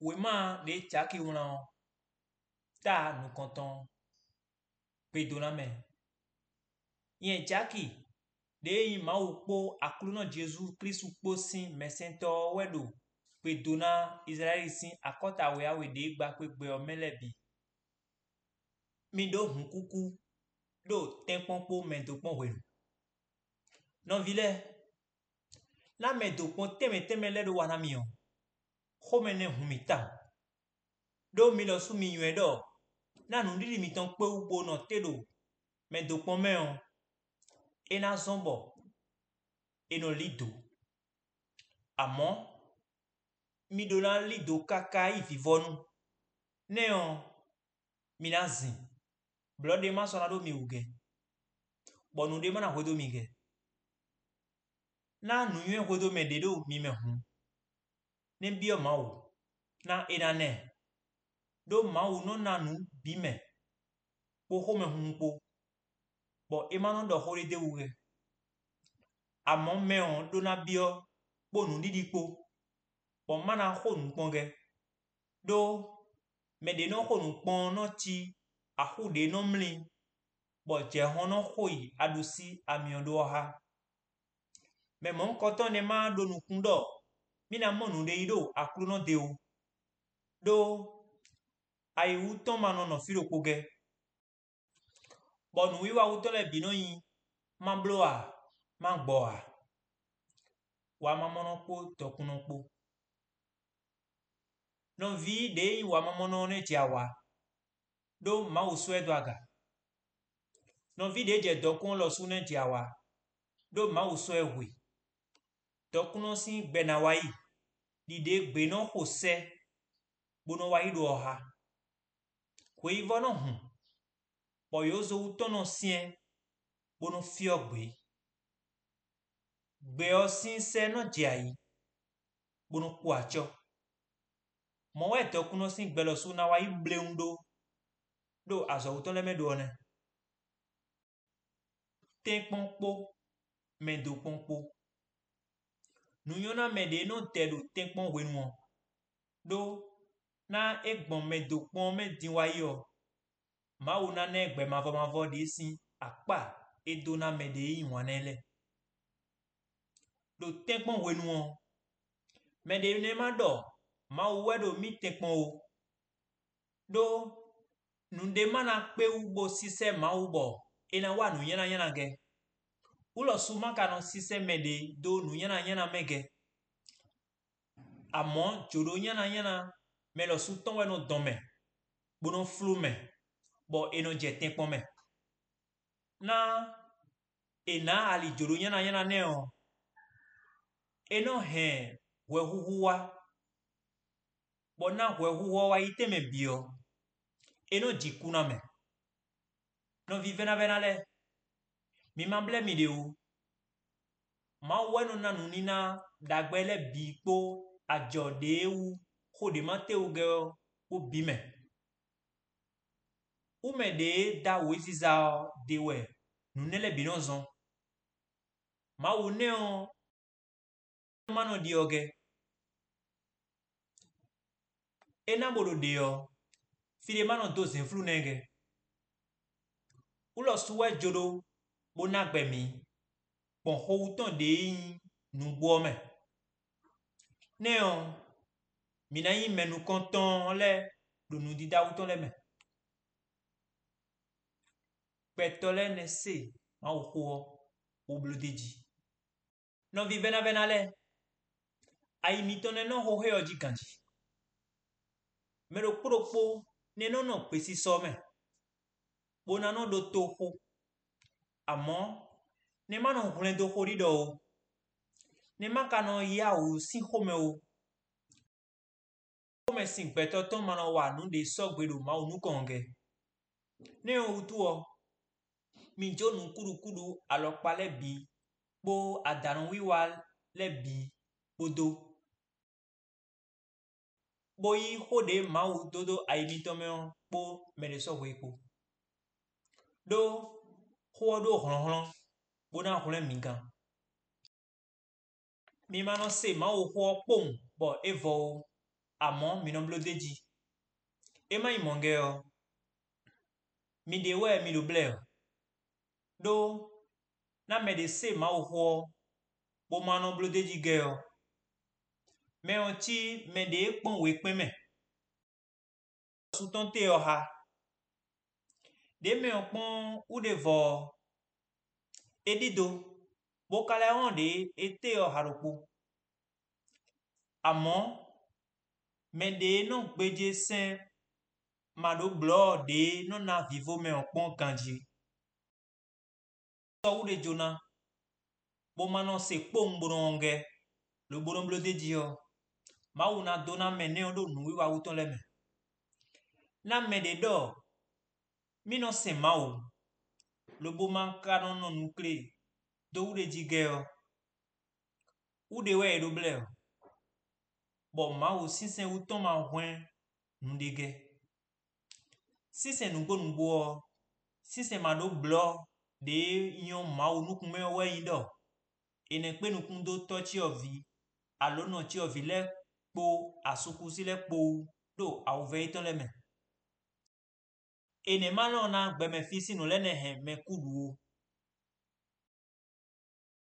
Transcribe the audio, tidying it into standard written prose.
Wema de chaki una ta nous comptons pedoname. Yen chaki de yin ma ukpo akluno Jésus Christ ukpo sin mesento wedo pedona Israel sin akota we awe de gba pegbe o melebi. Mi do hun kuku do tenponpo mendopon wenu. Non vile na mendopon teme le do wana mi on. Homene humita. Do mi lo su mi yuen do. Na nou di mi ton pe ubo no tedo. Mendopon me on. E na zombo. E no lido. Amon. Mi do na lido kaka i vivonu. Ne on. Mi na zin. Blode ma sonado mi uge. Bon nou de man na wedo mi ge. Na nou yuen wedo me dedo mi me hun. Ne bio ma ou. Na enane. Do ma ou non na nou bime. Po home hun po. Bon emanon do hori de uge. Amon me on do na bio. Po nou di po. Bon mana ho nou ponge. Do me de no ho nou pon no ti. A ho de no mli. Bon je hono hoi adusi amion do ha. Me mon koton ne ma do nou kundo. Mina mon nou de ido aklu no de ou. Do ai uton manon no filo koge. Bon nou iwa uton le bino yin. Man bloa. Man boa. Wa mamono po tokuno po. Non vi de yin wa mamono ne tiawa. Do ma uswe dwaga. Non vi de je dokun lo su ne tiawa. Do ma uswe hui. Dokuno sin gbena wai. Di de gbe no hose. Bono wai do oha. Kwe ivo no hun. Po yozo uton no sien. Bono fio gbe. Gbe o sin se no jai. Bono kuacho. Mo we dokuno sin gbe lo su na wai bleundo. Do azo uton le me do ne. Tenponpo. Mendo ponpo. Nou yona me de no tedo tenpon wenuon. Do na egbon mendo pon me dinwa yo. Ma ou na ne gbe mavo de sin akpa edo na me de yin wanele. Do tenpon wenuon. Me de ne ma do. Ma ou wedo mi tenpon ou. Do nou de mana pe ubo sise ma ubo. Ena wa nou yana ge. Ulo suma kanon sise me de do nou yana mege. Amon jodo yana me lo su ton we no don me. Bono flu me. Bo eno je tenpon me. Na ena ali jodo yana ne on. Eno hen we huwa. Bo na we huwa wa ite me bio. Eno jikuna me. Non vive na venale. Mi mamble mi de ou. Ma weno na nou nina dagbele bi po ajo de ou. Ho de mate ou ge ou bime. Ou me de da ou iziza de we. Nou nele binozon. Ma ou neon mano di oge. Ena bodo de yo. Fide mano do zinflu nege. Ulo suwe jodo bona gbe mi. Bon ho uton de yin nou bo me. Neon mina yin men nou konton le do nou di da uton le me. Petole ne se ma ou ho blodeji. Non vi vena le. Ai mitone no ho he oji kanji. Mero po ne no pesi so me. Bona no do toho. Amon ne ma no hulen do hori do. Ne ma kano ya ou si home ou. Home sin petoton mano wa nou de sogbedo ma ou nou konge. Ne ou tu o. Mi jo nou kudu alokpa le bi. Po adaron wiwal le bi. Podo. Boyi hode ma ou dodo ai mitome on. Po mene so weko. Do ho do hon. Bona hulen mingan. Mi mano se ma ou ho pong. Bo evo Amon mi non blodeji. Ema imongeo. Mi de we mi do bleo. Do na me de se ma ho bo ma non blodeji geo. Me on ti me de pon we pen me. Soutan te oha. De me on pon ou de vo edido. Bo kale on de ete oha ropo. Amon me de non gbeje sen ma do blo de non na vivo me on pon kanji. So ou de jona. Bo ma non se pon bronge. Le bonon blodeji yo. Ma ou na dona me ne on do nou wa uton le me. Na me de do. Mi non se ma ou. Le bo man kanon non nukle. Do ou de jigeo. Ou de we do bleo. Bon ma ou si sen uton ma hwen nou dige. Si sen nou go nou bo. Si sen ma do blo de yon ma ou nou kume we yin do. E ne kpe nou kun do touch your vi. Alo non ti your vi le po asuku si le po do a ou ve iton le me. E ne malon na gbe me fisi nou le ne hen me kudu